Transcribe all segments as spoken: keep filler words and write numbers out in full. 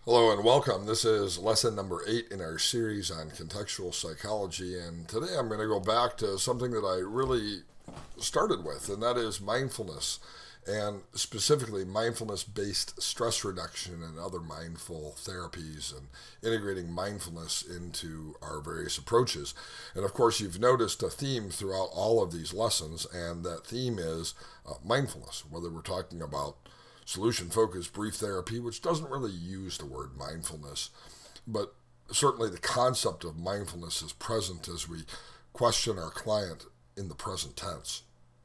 Hello and welcome. This is lesson number eight in our series on contextual psychology, and today I'm going to go back to something that I really started with, and that is mindfulness, and specifically mindfulness-based stress reduction and other mindful therapies, and integrating mindfulness into our various approaches. And of course, you've noticed a theme throughout all of these lessons, and that theme is uh, mindfulness, whether we're talking about solution-focused brief therapy, which doesn't really use the word mindfulness, but certainly the concept of mindfulness is present as we question our client in the present tense.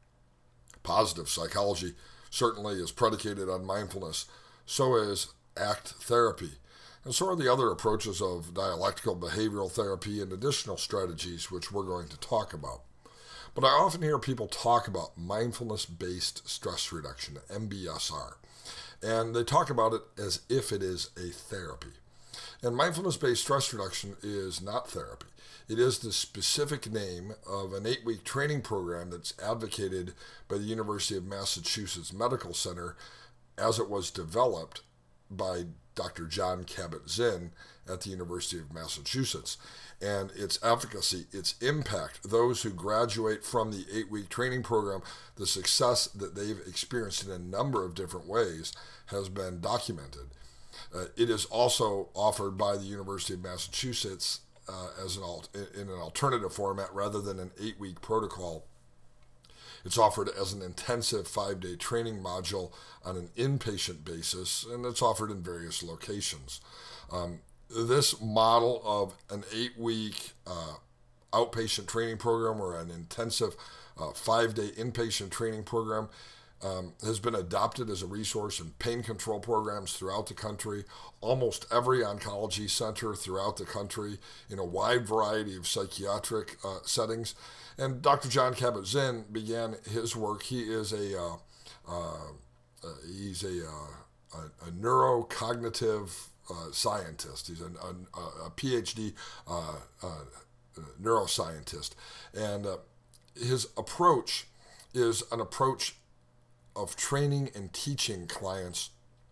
Positive psychology certainly is predicated on mindfulness, so is ACT therapy, and so are the other approaches of dialectical behavioral therapy and additional strategies which we're going to talk about. But I often hear people talk about mindfulness-based stress reduction, M B S R, and they talk about it as if it is a therapy. And mindfulness-based stress reduction is not therapy. It is the specific name of an eight-week training program that's advocated by the University of Massachusetts Medical Center as it was developed by Doctor Jon Kabat-Zinn at the University of Massachusetts. And its efficacy, its impact, those who graduate from the eight-week training program, the success that they've experienced in a number of different ways has been documented. Uh, it is also offered by the University of Massachusetts uh, as an alt- in an alternative format rather than an eight-week protocol. It's offered as an intensive five-day training module on an inpatient basis, and it's offered in various locations. Um, this model of an eight-week uh, outpatient training program or an intensive uh, five-day inpatient training program um, has been adopted as a resource in pain control programs throughout the country, almost every oncology center throughout the country, in a wide variety of psychiatric uh, settings. And Doctor Jon Kabat-Zinn began his work. He is a uh, uh, uh, he's a, uh, a, a neurocognitive uh, scientist. He's a, a, a PhD uh, uh, neuroscientist, and uh, his approach is an approach of training and teaching clients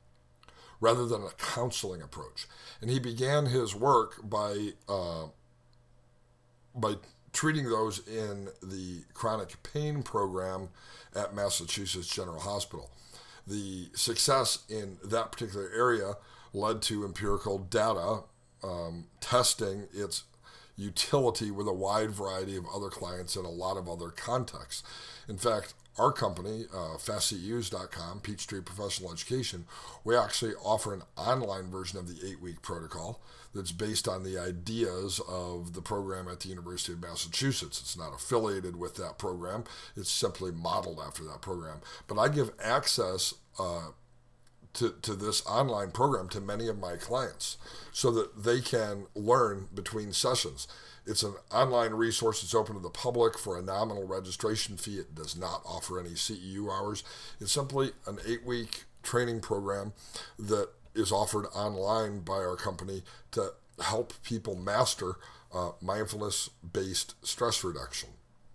rather than a counseling approach. And he began his work by uh, by treating those in the chronic pain program at Massachusetts General Hospital. The success in that particular area led to empirical data um, testing its utility with a wide variety of other clients in a lot of other contexts. In fact, our company, uh, fast C E Us dot com, Peachtree Professional Education, we actually offer an online version of the eight-week protocol that's based on the ideas of the program at the University of Massachusetts. It's not affiliated with that program. It's simply modeled after that program. But I give access uh, to, to this online program to many of my clients so that they can learn between sessions. It's an online resource. It's open to the public for a nominal registration fee. It does not offer any C E U hours. It's simply an eight-week training program that is offered online by our company to help people master uh, mindfulness-based stress reduction.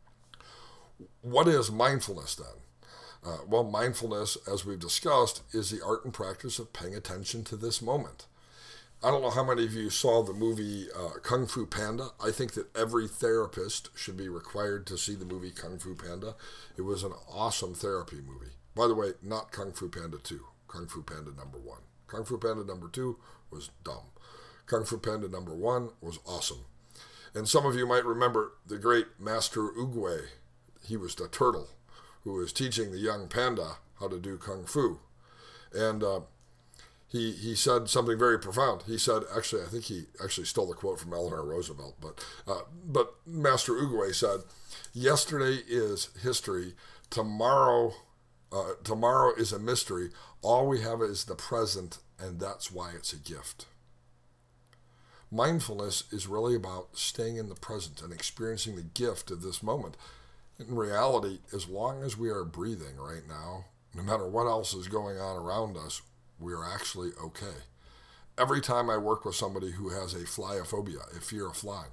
What is mindfulness then? Uh, well, mindfulness, as we've discussed, is the art and practice of paying attention to this moment. I don't know how many of you saw the movie uh, Kung Fu Panda. I think that every therapist should be required to see the movie Kung Fu Panda. It was an awesome therapy movie. By the way, not Kung Fu Panda two, Kung Fu Panda number one. Kung Fu Panda number two was dumb. Kung Fu Panda number one was awesome. And some of you might remember the great Master Oogway. He was the turtle who was teaching the young panda how to do Kung Fu. And uh, He he said something very profound. He said, actually, I think he actually stole the quote from Eleanor Roosevelt, but uh, but Master Oogway said, "Yesterday is history. Tomorrow, uh, tomorrow is a mystery. All we have is the present, and that's why it's a gift." Mindfulness is really about staying in the present and experiencing the gift of this moment. In reality, as long as we are breathing right now, no matter what else is going on around us, we are actually okay. Every time I work with somebody who has a flyophobia, a fear of flying,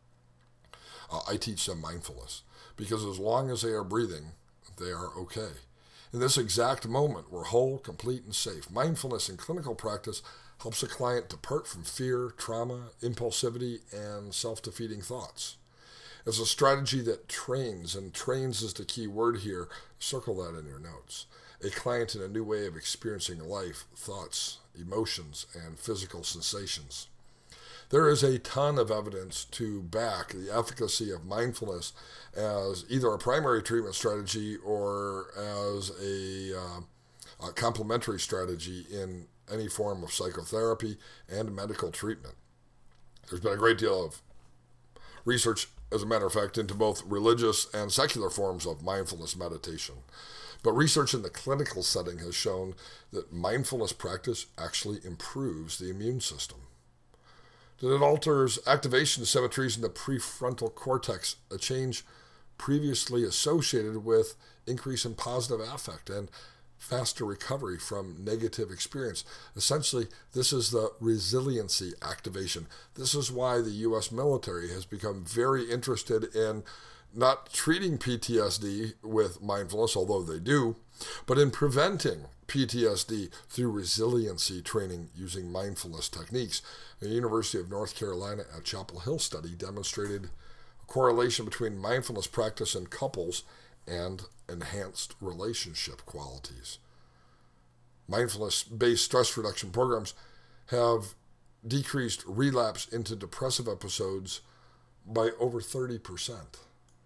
uh, I teach them mindfulness, because as long as they are breathing, they are okay. In this exact moment, we're whole, complete, and safe. Mindfulness in clinical practice helps a client depart from fear, trauma, impulsivity, and self-defeating thoughts. It's a strategy that trains, and trains is the key word here. Circle that in your notes. A client in a new way of experiencing life, thoughts, emotions, and physical sensations. There is a ton of evidence to back the efficacy of mindfulness as either a primary treatment strategy or as a, uh, a complementary strategy in any form of psychotherapy and medical treatment. There's been a great deal of research, as a matter of fact, into both religious and secular forms of mindfulness meditation. But research in the clinical setting has shown that mindfulness practice actually improves the immune system. That it alters activation symmetries in the prefrontal cortex, a change previously associated with increase in positive affect and faster recovery from negative experience. Essentially, this is the resiliency activation. This is why the U S military has become very interested in not treating P T S D with mindfulness, although they do, but in preventing P T S D through resiliency training using mindfulness techniques. The University of North Carolina at Chapel Hill study demonstrated a correlation between mindfulness practice in couples and enhanced relationship qualities. Mindfulness-based stress reduction programs have decreased relapse into depressive episodes by over thirty percent.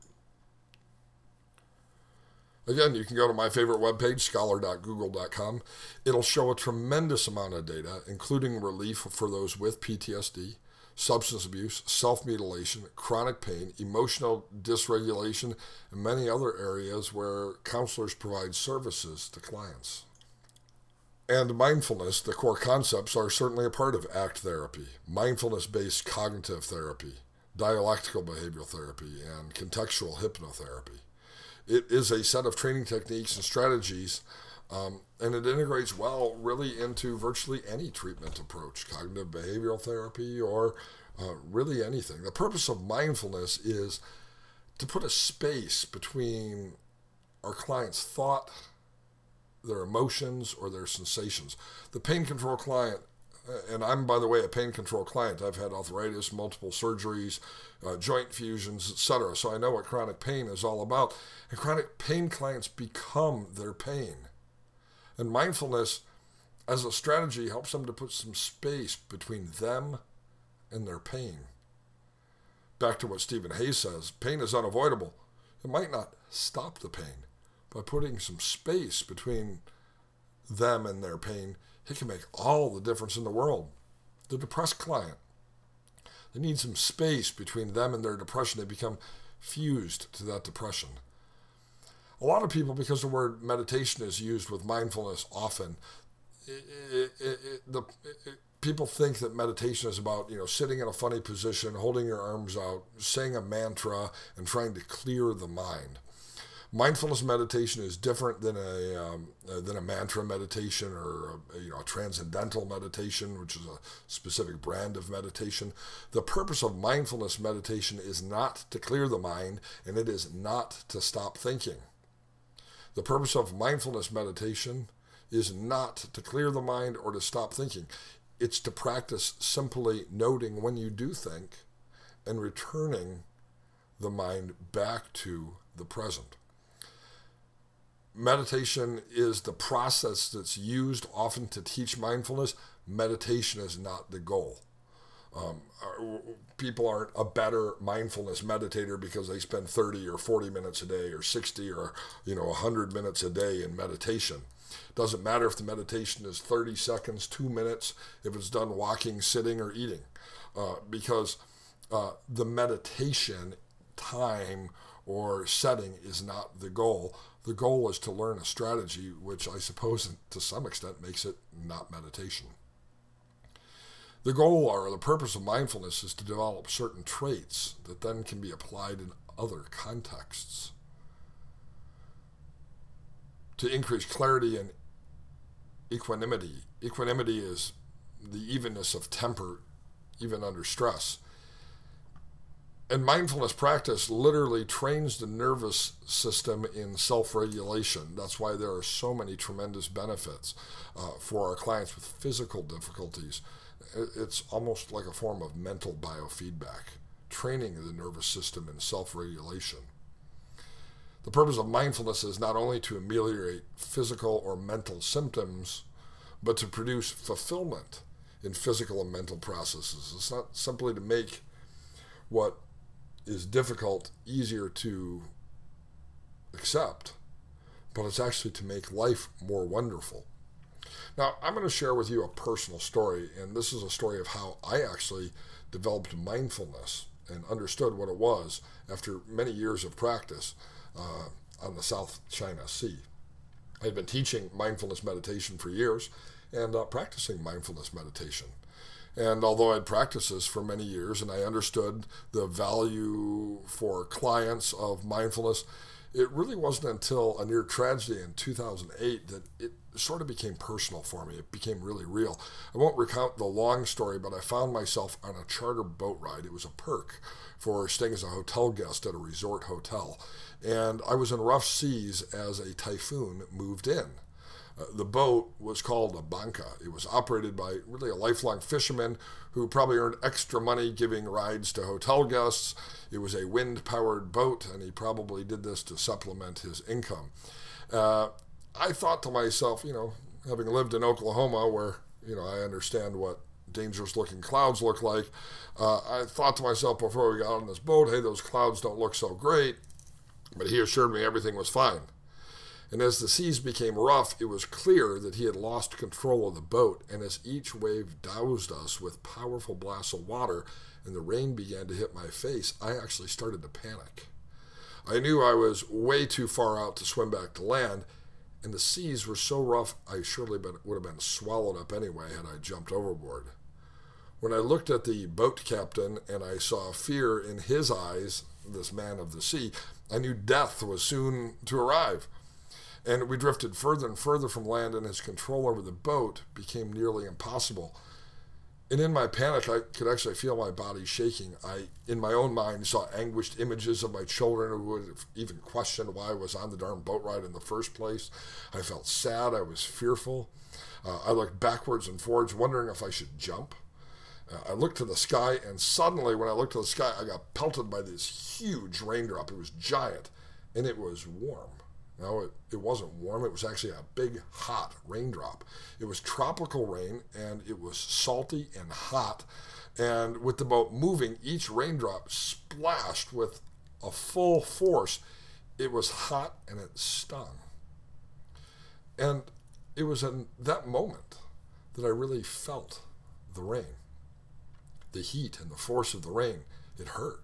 Again, you can go to my favorite webpage, scholar dot google dot com. It'll show a tremendous amount of data, including relief for those with P T S D, substance abuse, self-mutilation, chronic pain, emotional dysregulation, and many other areas where counselors provide services to clients. And mindfulness, the core concepts, are certainly a part of ACT therapy, mindfulness-based cognitive therapy, dialectical behavioral therapy, and contextual hypnotherapy. It is a set of training techniques and strategies, um, and it integrates well really into virtually any treatment approach, cognitive behavioral therapy, or uh, really anything. The purpose of mindfulness is to put a space between our client's thought, their emotions, or their sensations. The pain control client, and I'm, by the way, a pain control client. I've had arthritis, multiple surgeries, uh, joint fusions, et cetera. So I know what chronic pain is all about. And chronic pain clients become their pain. And mindfulness, as a strategy, helps them to put some space between them and their pain. Back to what Stephen Hayes says, pain is unavoidable. It might not stop the pain. By putting some space between them and their pain, it can make all the difference in the world. The depressed client, they need some space between them and their depression. They become fused to that depression. A lot of people, because the word meditation is used with mindfulness often, it, it, it, the, it, people think that meditation is about, you know, sitting in a funny position, holding your arms out, saying a mantra, and trying to clear the mind. Mindfulness meditation is different than a um, uh, than a mantra meditation or a, you know a transcendental meditation, which is a specific brand of meditation. The purpose of mindfulness meditation is not to clear the mind, and it is not to stop thinking. The purpose of mindfulness meditation is not to clear the mind or to stop thinking. It's to practice simply noting when you do think and returning the mind back to the present. Meditation is the process that's used often to teach mindfulness. Meditation is not the goal. Um, people aren't a better mindfulness meditator because they spend thirty or forty minutes a day or sixty or you know one hundred minutes a day in meditation. Doesn't matter if the meditation is thirty seconds, two minutes, if it's done walking, sitting, or eating, uh, because uh, the meditation time or setting is not the goal. The goal is to learn a strategy, which I suppose to some extent makes it not meditation. The goal or the purpose of mindfulness is to develop certain traits that then can be applied in other contexts. To increase clarity and equanimity. Equanimity is the evenness of temper, even under stress. And mindfulness practice literally trains the nervous system in self-regulation. That's why there are so many tremendous benefits uh, for our clients with physical difficulties. It's almost like a form of mental biofeedback, training the nervous system in self-regulation. The purpose of mindfulness is not only to ameliorate physical or mental symptoms, but to produce fulfillment in physical and mental processes. It's not simply to make what is difficult easier to accept, but it's actually to make life more wonderful. Now, I'm going to share with you a personal story, and this is a story of how I actually developed mindfulness and understood what it was after many years of practice uh, on the South China Sea. I had been teaching mindfulness meditation for years and uh, practicing mindfulness meditation. And although I'd practiced this for many years and I understood the value for clients of mindfulness, it really wasn't until a near tragedy in two thousand eight that it sort of became personal for me. It became really real. I won't recount the long story, but I found myself on a charter boat ride. It was a perk for staying as a hotel guest at a resort hotel. And I was in rough seas as a typhoon moved in. Uh, the boat was called a banca. It was operated by really a lifelong fisherman who probably earned extra money giving rides to hotel guests. It was a wind-powered boat, and he probably did this to supplement his income. Uh, I thought to myself, you know, having lived in Oklahoma where, you know, I understand what dangerous-looking clouds look like, uh, I thought to myself before we got on this boat, hey, those clouds don't look so great. But he assured me everything was fine. And as the seas became rough, it was clear that he had lost control of the boat, and as each wave doused us with powerful blasts of water and the rain began to hit my face, I actually started to panic. I knew I was way too far out to swim back to land, and the seas were so rough I surely been, would have been swallowed up anyway had I jumped overboard. When I looked at the boat captain and I saw fear in his eyes, this man of the sea, I knew death was soon to arrive. And we drifted further and further from land, and his control over the boat became nearly impossible. And in my panic, I could actually feel my body shaking. I, in my own mind, saw anguished images of my children who would have even questioned why I was on the darn boat ride in the first place. I felt sad. I was fearful. Uh, I looked backwards and forwards, wondering if I should jump. Uh, I looked to the sky, and suddenly, when I looked to the sky, I got pelted by this huge raindrop. It was giant, and it was warm. No, it, it wasn't warm. It was actually a big, hot raindrop. It was tropical rain, and it was salty and hot. And with the boat moving, each raindrop splashed with a full force. It was hot, and it stung. And it was in that moment that I really felt the rain. The heat and the force of the rain, it hurt.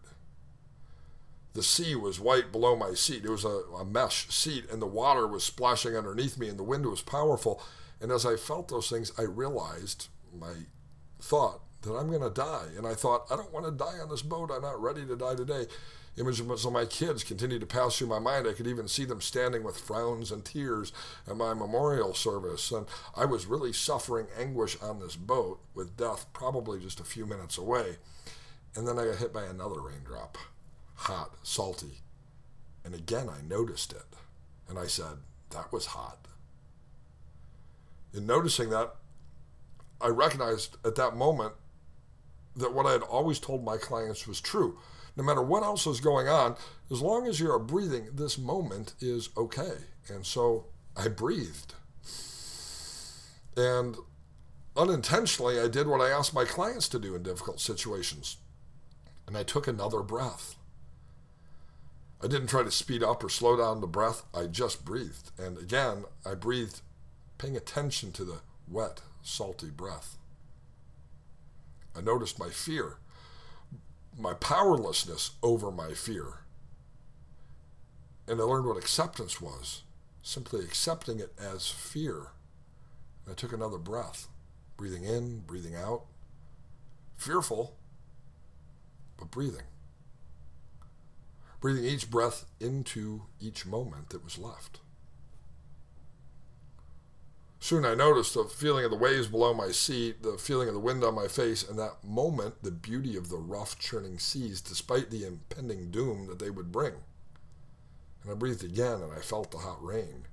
The sea was white below my seat. It was a, a mesh seat, and the water was splashing underneath me, and the wind was powerful. And as I felt those things, I realized my thought that I'm going to die. And I thought, I don't want to die on this boat. I'm not ready to die today. Images of my kids continued to pass through my mind. I could even see them standing with frowns and tears at my memorial service. And I was really suffering anguish on this boat with death probably just a few minutes away. And then I got hit by another raindrop. Hot, salty. And again, I noticed it. And I said, that was hot. In noticing that, I recognized at that moment that what I had always told my clients was true. No matter what else is going on, as long as you're breathing, this moment is okay. And so I breathed. And unintentionally, I did what I asked my clients to do in difficult situations. And I took another breath. I didn't try to speed up or slow down the breath. I just breathed. And again, I breathed paying attention to the wet, salty breath. I noticed my fear, my powerlessness over my fear. And I learned what acceptance was, simply accepting it as fear. And I took another breath, breathing in, breathing out, fearful, but breathing. Breathing each breath into each moment that was left. Soon I noticed the feeling of the waves below my seat, the feeling of the wind on my face, and that moment, the beauty of the rough, churning seas, despite the impending doom that they would bring. And I breathed again, and I felt the hot rain.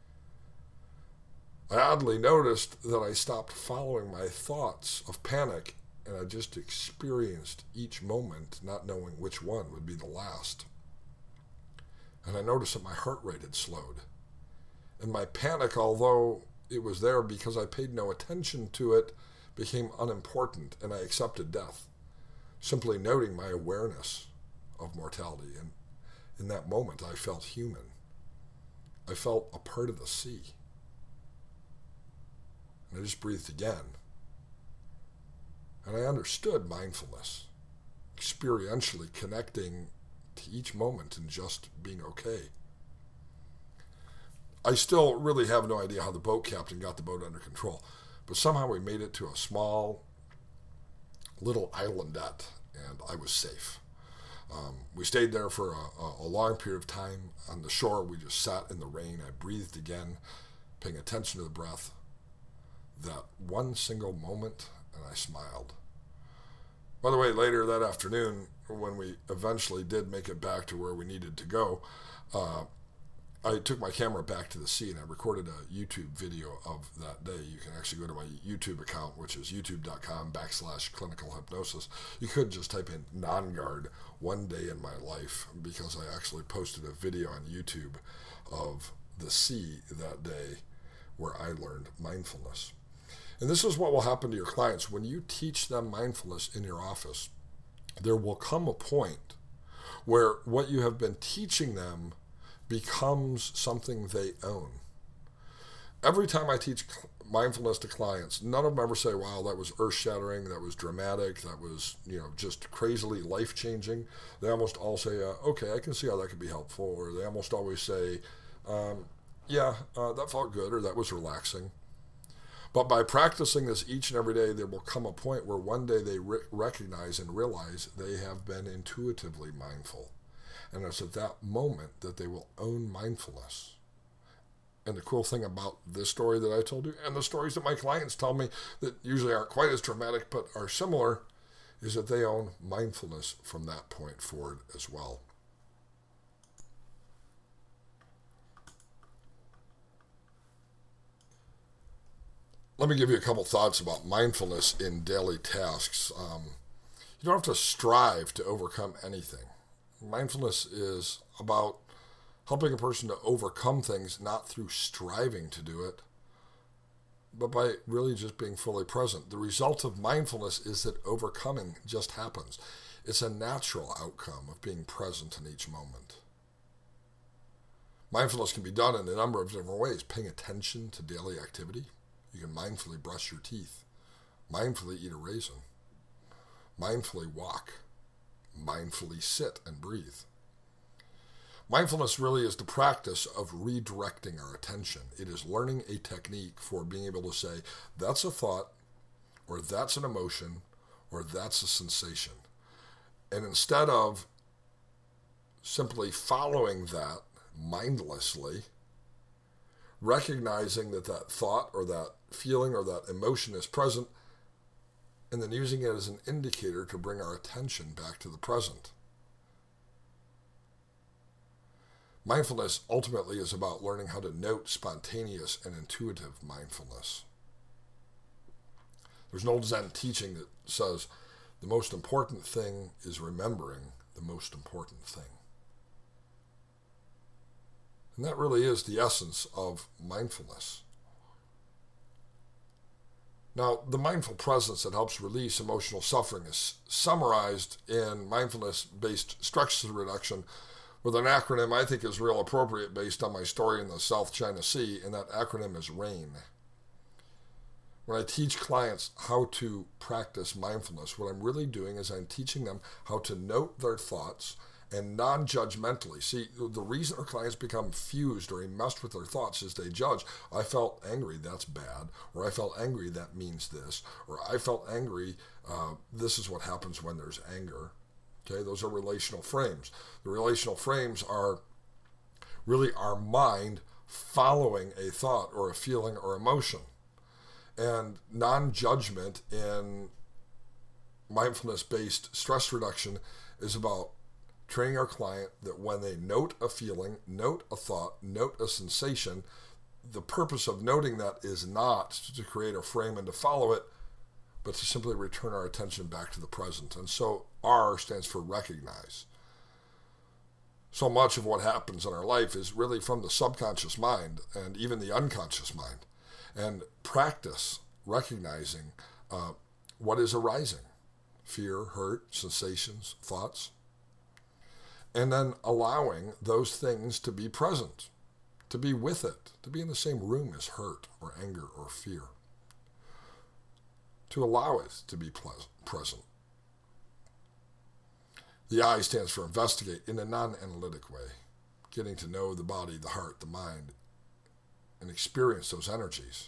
I oddly noticed that I stopped following my thoughts of panic, and I just experienced each moment, not knowing which one would be the last. And I noticed that my heart rate had slowed. And my panic, although it was there because I paid no attention to it, became unimportant, and I accepted death, simply noting my awareness of mortality. And in that moment, I felt human. I felt a part of the sea. And I just breathed again. And I understood mindfulness, experientially connecting to each moment and just being okay. I still really have no idea how the boat captain got the boat under control, but somehow we made it to a small little islandette, and I was safe. Um, we stayed there for a, a long period of time. On the shore, we just sat in the rain. I breathed again, paying attention to the breath. That one single moment, and I smiled. By the way, later that afternoon, when we eventually did make it back to where we needed to go, uh, I took my camera back to the sea and I recorded a YouTube video of that day. You can actually go to my YouTube account, which is youtube.com backslash clinical hypnosis. You could just type in NonGuard one day in my life, because I actually posted a video on YouTube of the sea that day where I learned mindfulness. And this is what will happen to your clients. When you teach them mindfulness in your office, there will come a point where what you have been teaching them becomes something they own. Every time I teach mindfulness to clients, none of them ever say, wow, that was earth-shattering, that was dramatic, that was, you know, just crazily life-changing. They almost all say, uh, okay, I can see how that could be helpful. Or they almost always say, um, yeah, uh, that felt good, or that was relaxing. But by practicing this each and every day, there will come a point where one day they re- recognize and realize they have been intuitively mindful. And it's at that moment that they will own mindfulness. And the cool thing about this story that I told you, and the stories that my clients tell me that usually aren't quite as dramatic but are similar, is that they own mindfulness from that point forward as well. Let me give you a couple thoughts about mindfulness in daily tasks. Um, you don't have to strive to overcome anything. Mindfulness is about helping a person to overcome things, not through striving to do it, but by really just being fully present. The result of mindfulness is that overcoming just happens. It's a natural outcome of being present in each moment. Mindfulness can be done in a number of different ways. Paying attention to daily activity. You can mindfully brush your teeth, mindfully eat a raisin, mindfully walk, mindfully sit and breathe. Mindfulness really is the practice of redirecting our attention. It is learning a technique for being able to say, that's a thought, or that's an emotion, or that's a sensation. And instead of simply following that mindlessly, recognizing that that thought or that feeling or that emotion is present, and then using it as an indicator to bring our attention back to the present. Mindfulness ultimately is about learning how to note spontaneous and intuitive mindfulness. There's an old Zen teaching that says the most important thing is remembering the most important thing. And that really is the essence of mindfulness. Now, the mindful presence that helps release emotional suffering is summarized in mindfulness-based stress reduction with an acronym I think is real appropriate based on my story in the South China Sea, and that acronym is RAIN. When I teach clients how to practice mindfulness, what I'm really doing is I'm teaching them how to note their thoughts and non-judgmentally. See, the reason our clients become fused or enmeshed with their thoughts is they judge. I felt angry, that's bad. Or I felt angry, that means this. Or I felt angry, uh, this is what happens when there's anger. Okay, those are relational frames. The relational frames are really our mind following a thought or a feeling or emotion. And non-judgment in mindfulness-based stress reduction is about training our client that when they note a feeling, note a thought, note a sensation, the purpose of noting that is not to create a frame and to follow it, but to simply return our attention back to the present. And so R stands for recognize. So much of what happens in our life is really from the subconscious mind and even the unconscious mind. And practice recognizing uh, what is arising, fear, hurt, sensations, thoughts, and then allowing those things to be present, to be with it, to be in the same room as hurt or anger or fear, to allow it to be pleasant, present. The I stands for investigate in a non-analytic way, getting to know the body, the heart, the mind, and experience those energies.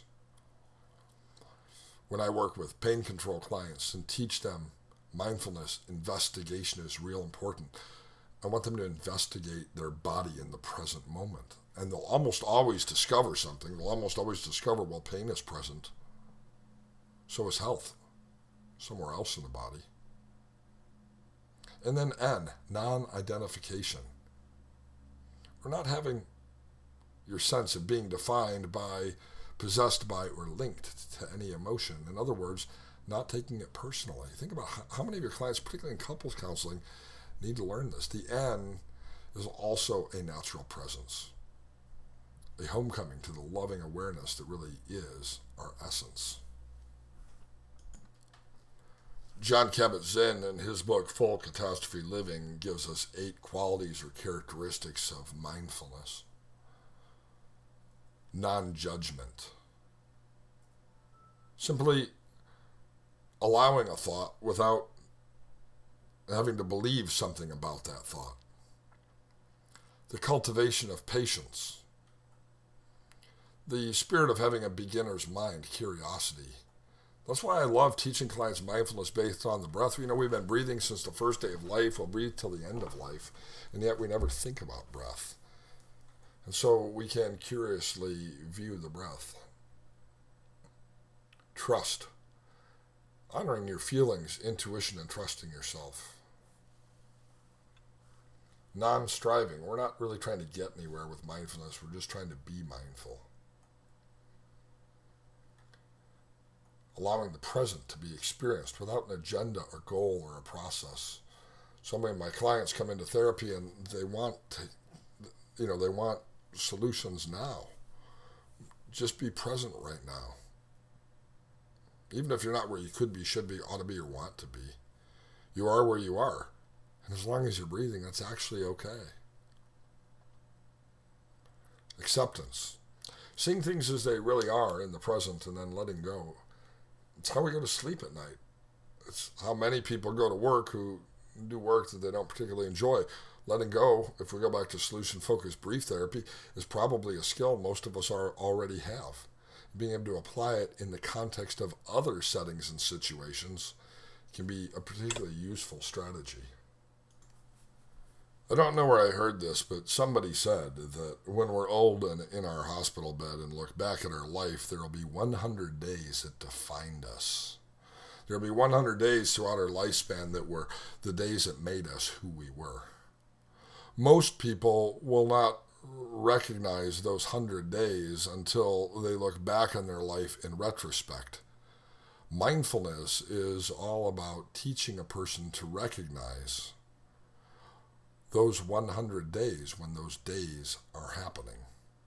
When I work with pain control clients and teach them mindfulness, investigation is real important. I want them to investigate their body in the present moment. And they'll almost always discover something. They'll almost always discover, well, pain is present. So is health, somewhere else in the body. And then N, non-identification. We're not having your sense of being defined by, possessed by, or linked to any emotion. In other words, not taking it personally. Think about how, how many of your clients, particularly in couples counseling, need to learn this. The N is also a natural presence, a homecoming to the loving awareness that really is our essence. Jon Kabat-Zinn, in his book Full Catastrophe Living, gives us eight qualities or characteristics of mindfulness. Non-judgment. Simply allowing a thought without having to believe something about that thought. The cultivation of patience. The spirit of having a beginner's mind, curiosity. That's why I love teaching clients mindfulness based on the breath. You know, we've been breathing since the first day of life. We'll breathe till the end of life. And yet we never think about breath. And so we can curiously view the breath. Trust. Honoring your feelings, intuition, and trusting yourself. Non-striving. We're not really trying to get anywhere with mindfulness. We're just trying to be mindful. Allowing the present to be experienced without an agenda or goal or a process. So many of my clients come into therapy and they want to, you know, they want solutions now. Just be present right now. Even if you're not where you could be, should be, ought to be, or want to be. You are where you are. And as long as you're breathing, that's actually okay. Acceptance. Seeing things as they really are in the present and then letting go. It's how we go to sleep at night. It's how many people go to work who do work that they don't particularly enjoy. Letting go, if we go back to solution-focused brief therapy, is probably a skill most of us are already have. Being able to apply it in the context of other settings and situations can be a particularly useful strategy. I don't know where I heard this, but somebody said that when we're old and in our hospital bed and look back at our life, there will be one hundred days that defined us. There will be one hundred days throughout our lifespan that were the days that made us who we were. Most people will not recognize those one hundred days until they look back on their life in retrospect. Mindfulness is all about teaching a person to recognize those one hundred days when those days are happening.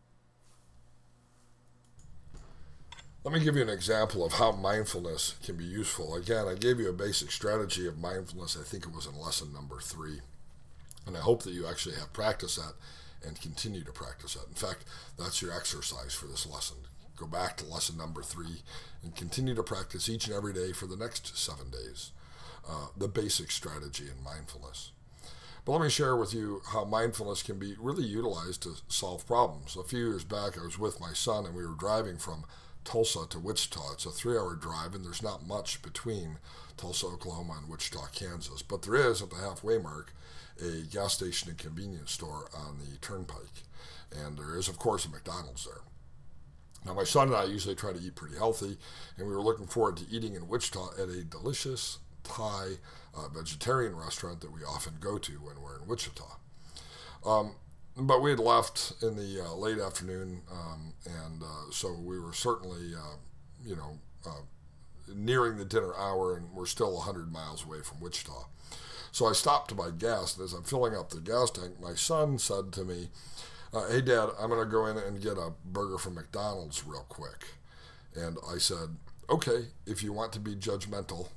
Let me give you an example of how mindfulness can be useful. Again, I gave you a basic strategy of mindfulness. I think it was in lesson number three. And I hope that you actually have practiced that and continue to practice that. In fact, that's your exercise for this lesson. Go back to lesson number three and continue to practice each and every day for the next seven days. Uh, the basic strategy in mindfulness. But let me share with you how mindfulness can be really utilized to solve problems. A few years back, I was with my son and we were driving from Tulsa to Wichita. It's a three-hour drive, and there's not much between Tulsa, Oklahoma, and Wichita, Kansas. But there is, at the halfway mark, a gas station and convenience store on the turnpike. And there is, of course, a McDonald's there. Now, my son and I usually try to eat pretty healthy, and we were looking forward to eating in Wichita at a delicious Thai uh, vegetarian restaurant that we often go to when we're in Wichita. Um, but we had left in the uh, late afternoon, um, and uh, so we were certainly, uh, you know, uh, nearing the dinner hour, and we're still one hundred miles away from Wichita. So I stopped to buy gas, and as I'm filling up the gas tank, my son said to me, uh, hey, Dad, I'm going to go in and get a burger from McDonald's real quick. And I said, okay, if you want to be judgmental.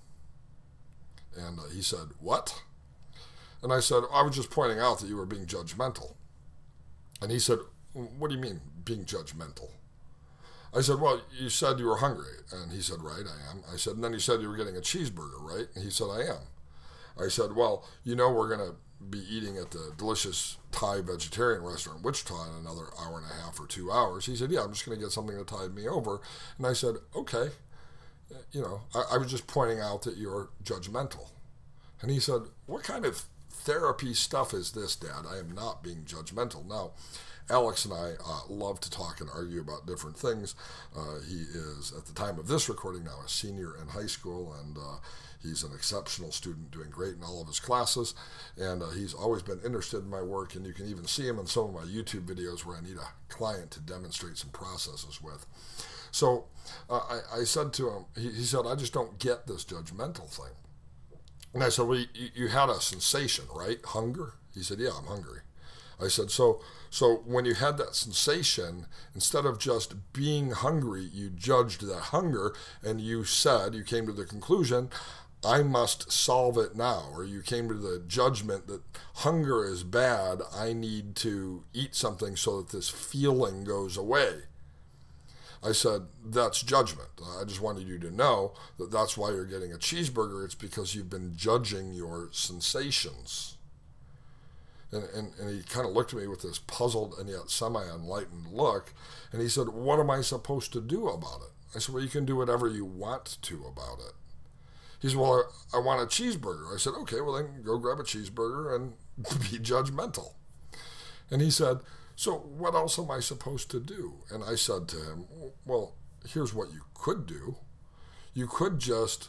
And uh, he said, what? And I said, I was just pointing out that you were being judgmental. And he said, what do you mean, being judgmental? I said, well, you said you were hungry. And he said, right, I am. I said, and then you said you were getting a cheeseburger, right? And he said, I am. I said, well, you know we're going to be eating at the delicious Thai vegetarian restaurant in Wichita in another hour and a half or two hours. He said, yeah, I'm just going to get something to tide me over. And I said, okay. You know, I, I was just pointing out that you're judgmental. And he said, what kind of therapy stuff is this, Dad? I am not being judgmental. Now, Alex and I uh, love to talk and argue about different things. Uh, he is, at the time of this recording now, a senior in high school, and uh, he's an exceptional student doing great in all of his classes. And uh, he's always been interested in my work, and you can even see him in some of my YouTube videos where I need a client to demonstrate some processes with. So uh, I, I said to him, he, he said, I just don't get this judgmental thing. And I said, well, you, you had a sensation, right? Hunger? He said, yeah, I'm hungry. I said, so so when you had that sensation, instead of just being hungry, you judged that hunger, and you said, you came to the conclusion, I must solve it now. Or you came to the judgment that hunger is bad, I need to eat something so that this feeling goes away. I said, that's judgment. I just wanted you to know that that's why you're getting a cheeseburger. It's because you've been judging your sensations. And, and, and he kind of looked at me with this puzzled and yet semi-enlightened look. And he said, what am I supposed to do about it? I said, well, you can do whatever you want to about it. He said, well, I, I want a cheeseburger. I said, okay, well, then go grab a cheeseburger and be judgmental. And he said, so what else am I supposed to do? And I said to him, well, here's what you could do. You could just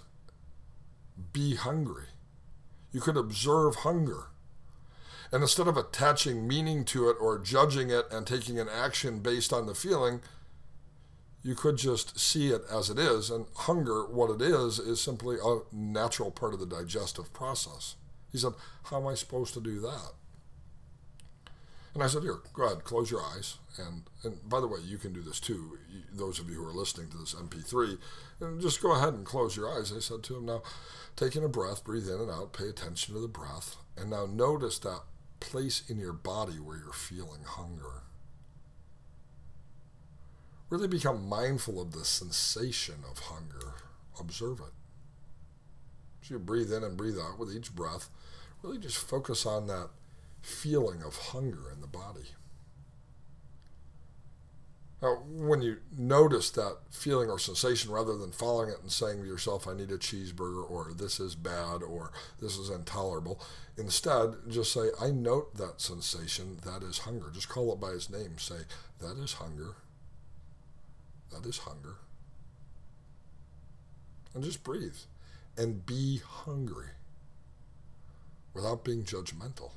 be hungry. You could observe hunger. And instead of attaching meaning to it or judging it and taking an action based on the feeling, you could just see it as it is. And hunger, what it is, is simply a natural part of the digestive process. He said, how am I supposed to do that? And I said, here, go ahead, close your eyes. And, and by the way, you can do this too, you, those of you who are listening to this M P three, and just go ahead and close your eyes. I said to him, now, taking a breath, breathe in and out, pay attention to the breath, and now notice that place in your body where you're feeling hunger. Really become mindful of the sensation of hunger. Observe it. As you breathe in and breathe out with each breath, really just focus on that feeling of hunger in the body. Now, when you notice that feeling or sensation, rather than following it and saying to yourself, I need a cheeseburger, or this is bad, or this is intolerable, instead, just say, I note that sensation, that is hunger. Just call it by its name. Say, that is hunger. That is hunger. And just breathe. And be hungry without being judgmental.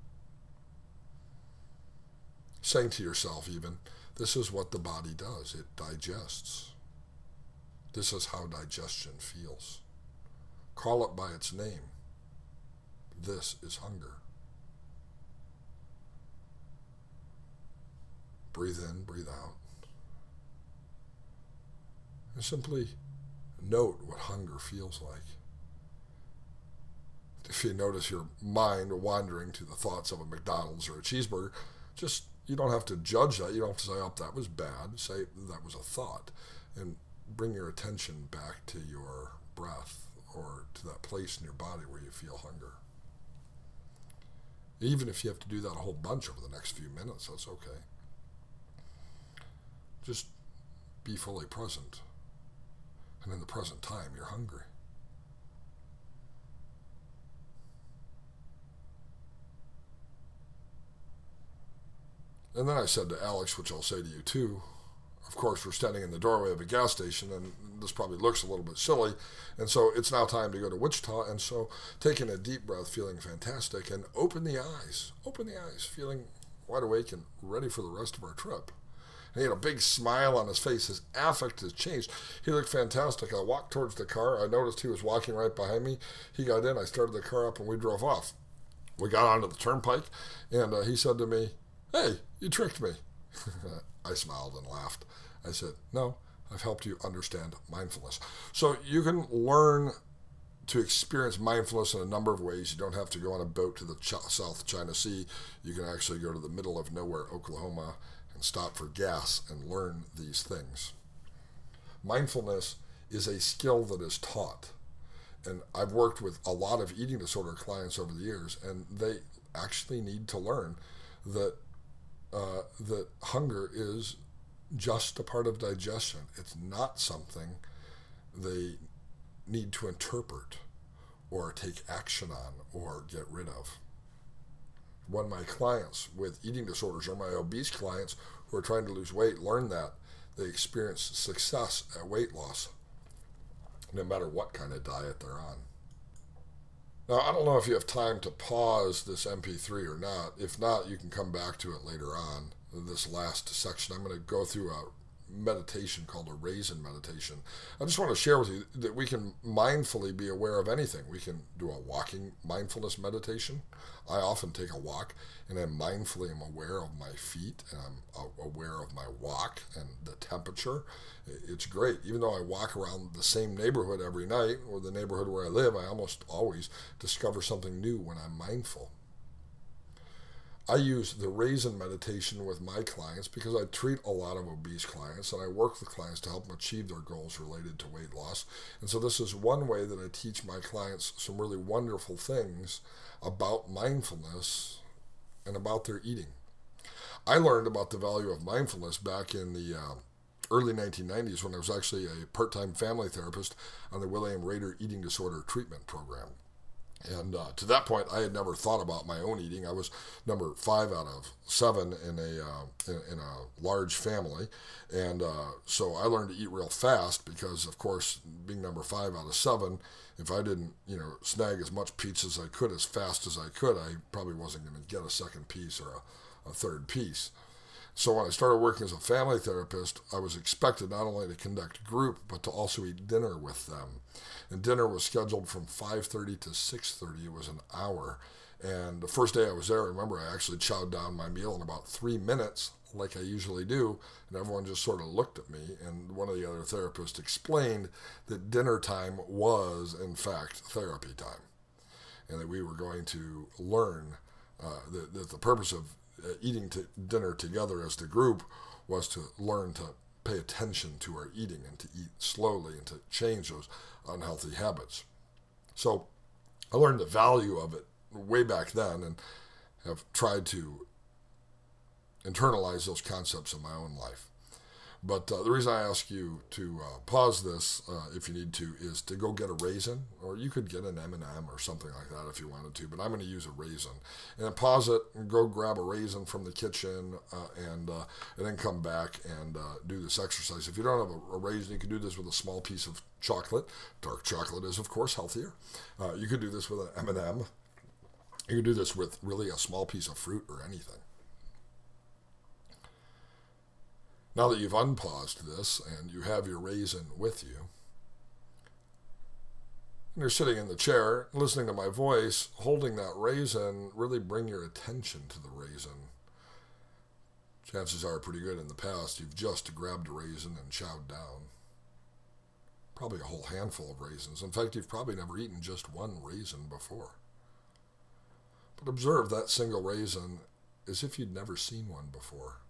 Saying to yourself even, this is what the body does. It digests. This is how digestion feels. Call it by its name. This is hunger. Breathe in, breathe out. And simply note what hunger feels like. If you notice your mind wandering to the thoughts of a McDonald's or a cheeseburger, just you don't have to judge that. You don't have to say, oh, that was bad. Say that was a thought. And bring your attention back to your breath or to that place in your body where you feel hunger. Even if you have to do that a whole bunch over the next few minutes, that's okay. Just be fully present. And in the present time, you're hungry. And then I said to Alex, which I'll say to you too, of course, we're standing in the doorway of a gas station, and this probably looks a little bit silly. And so it's now time to go to Wichita. And so taking a deep breath, feeling fantastic, and open the eyes, open the eyes, feeling wide awake and ready for the rest of our trip. And he had a big smile on his face. His affect has changed. He looked fantastic. I walked towards the car. I noticed he was walking right behind me. He got in. I started the car up, and we drove off. We got onto the turnpike, and uh, he said to me, "Hey, you tricked me." I smiled and laughed. I said, "No, I've helped you understand mindfulness." So you can learn to experience mindfulness in a number of ways. You don't have to go on a boat to the Ch- South China Sea. You can actually go to the middle of nowhere, Oklahoma, and stop for gas and learn these things. Mindfulness is a skill that is taught. And I've worked with a lot of eating disorder clients over the years, and they actually need to learn that uh, that hunger is just a part of digestion. It's not something they need to interpret or take action on or get rid of. When my clients with eating disorders or my obese clients who are trying to lose weight learn that, they experience success at weight loss, no matter what kind of diet they're on. Now, I don't know if you have time to pause this M P three or not. If not, you can come back to it later on. This last section, I'm going to go through a meditation called a raisin meditation. I just want to share with you that we can mindfully be aware of anything. We can do a walking mindfulness meditation. I often take a walk, and I mindfully am aware of my feet, and I'm aware of my walk and the temperature. It's great. Even though I walk around the same neighborhood every night, or the neighborhood where I live, I almost always discover something new when I'm mindful. I use the raisin meditation with my clients because I treat a lot of obese clients, and I work with clients to help them achieve their goals related to weight loss. And so this is one way that I teach my clients some really wonderful things about mindfulness and about their eating. I learned about the value of mindfulness back in the uh, early nineteen nineties when I was actually a part-time family therapist on the William Rader Eating Disorder Treatment Program. And uh, to that point, I had never thought about my own eating. I was number five out of seven in a uh, in, in a large family, and uh, so I learned to eat real fast because, of course, being number five out of seven, if I didn't, you know, snag as much pizza as I could as fast as I could, I probably wasn't going to get a second piece or a, a third piece. So when I started working as a family therapist, I was expected not only to conduct group, but to also eat dinner with them. And dinner was scheduled from five thirty to six thirty. It was an hour. And the first day I was there, I remember I actually chowed down my meal in about three minutes, like I usually do, and everyone just sort of looked at me. And one of the other therapists explained that dinner time was, in fact, therapy time, and that we were going to learn uh, that, that the purpose of uh, eating to dinner together as the group was to learn to pay attention to our eating and to eat slowly and to change those unhealthy habits. So I learned the value of it way back then and have tried to internalize those concepts in my own life. But uh, the reason I ask you to uh, pause this, uh, if you need to, is to go get a raisin, or you could get an M and M or something like that if you wanted to, but I'm going to use a raisin. And then pause it and go grab a raisin from the kitchen uh, and uh, and then come back and uh, do this exercise. If you don't have a, a raisin, you can do this with a small piece of chocolate. Dark chocolate is, of course, healthier. Uh, you could do this with an M and M. You could do this with really a small piece of fruit or anything. Now that you've unpaused this and you have your raisin with you, and you're sitting in the chair, listening to my voice, holding that raisin, really bring your attention to the raisin. Chances are pretty good in the past you've just grabbed a raisin and chowed down. Probably a whole handful of raisins. In fact, you've probably never eaten just one raisin before. But observe that single raisin as if you'd never seen one before.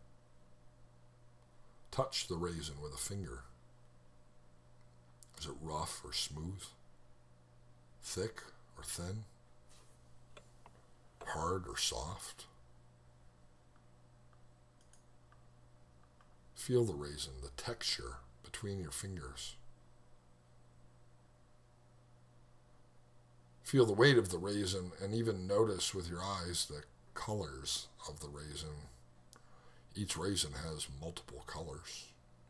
Touch the raisin with a finger. Is it rough or smooth? Thick or thin? Hard or soft? Feel the raisin, the texture between your fingers. Feel the weight of the raisin and even notice with your eyes the colors of the raisin. Each raisin has multiple colors.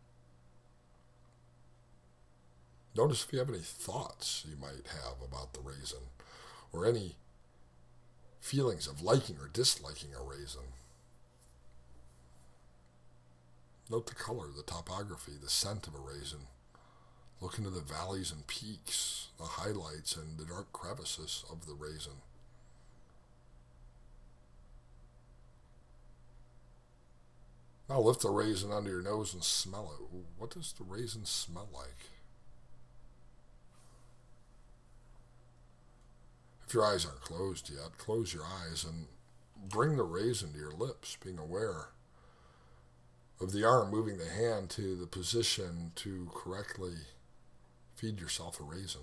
Notice if you have any thoughts you might have about the raisin, or any feelings of liking or disliking a raisin. Note the color, the topography, the scent of a raisin. Look into the valleys and peaks, the highlights and the dark crevices of the raisin. Now lift the raisin under your nose and smell it. What does the raisin smell like? If your eyes aren't closed yet, close your eyes and bring the raisin to your lips, being aware of the arm moving the hand to the position to correctly feed yourself a raisin.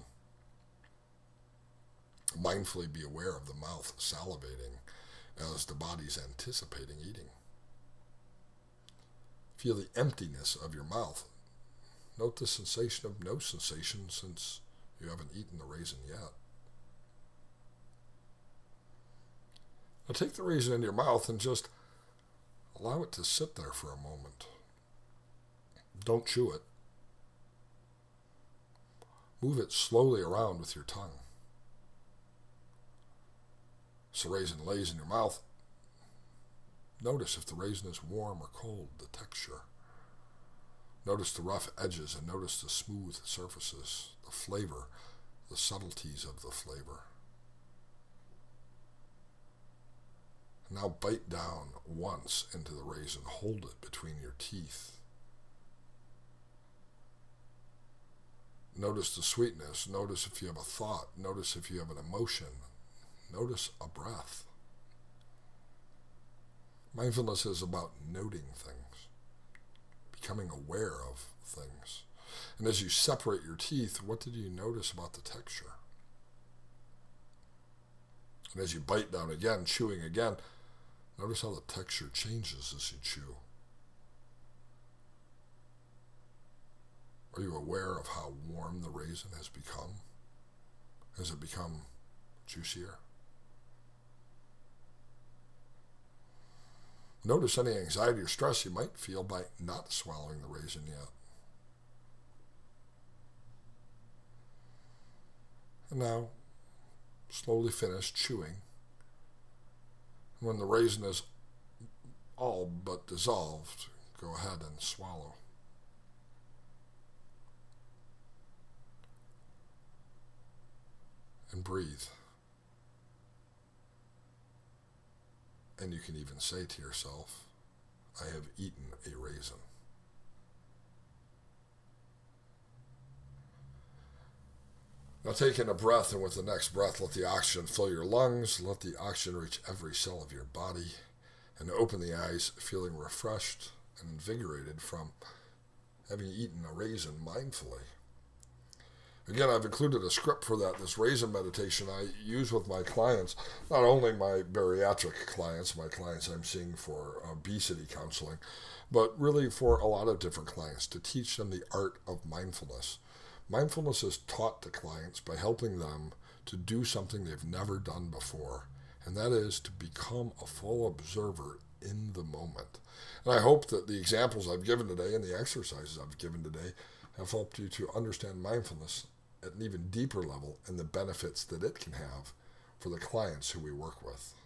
Mindfully be aware of the mouth salivating as the body's anticipating eating. Feel the emptiness of your mouth. Note the sensation of no sensation since you haven't eaten the raisin yet. Now take the raisin into your mouth and just allow it to sit there for a moment. Don't chew it. Move it slowly around with your tongue. As the raisin lays in your mouth, notice if the raisin is warm or cold, the texture. Notice the rough edges and notice the smooth surfaces, the flavor, the subtleties of the flavor. Now bite down once into the raisin. Hold it between your teeth. Notice the sweetness. Notice if you have a thought. Notice if you have an emotion. Notice a breath. Mindfulness is about noting things, becoming aware of things. And as you separate your teeth, what did you notice about the texture? And as you bite down again, chewing again, notice how the texture changes as you chew. Are you aware of how warm the raisin has become? Has it become juicier? Notice any anxiety or stress you might feel by not swallowing the raisin yet. And now, slowly finish chewing. When the raisin is all but dissolved, go ahead and swallow. And breathe. And you can even say to yourself, I have eaten a raisin. Now take in a breath, and with the next breath, let the oxygen fill your lungs, let the oxygen reach every cell of your body, and open the eyes feeling refreshed and invigorated from having eaten a raisin mindfully. Again, I've included a script for that, this raisin meditation I use with my clients, not only my bariatric clients, my clients I'm seeing for obesity counseling, but really for a lot of different clients to teach them the art of mindfulness. Mindfulness is taught to clients by helping them to do something they've never done before, and that is to become a full observer in the moment. And I hope that the examples I've given today and the exercises I've given today have helped you to understand mindfulness at an even deeper level and the benefits that it can have for the clients who we work with.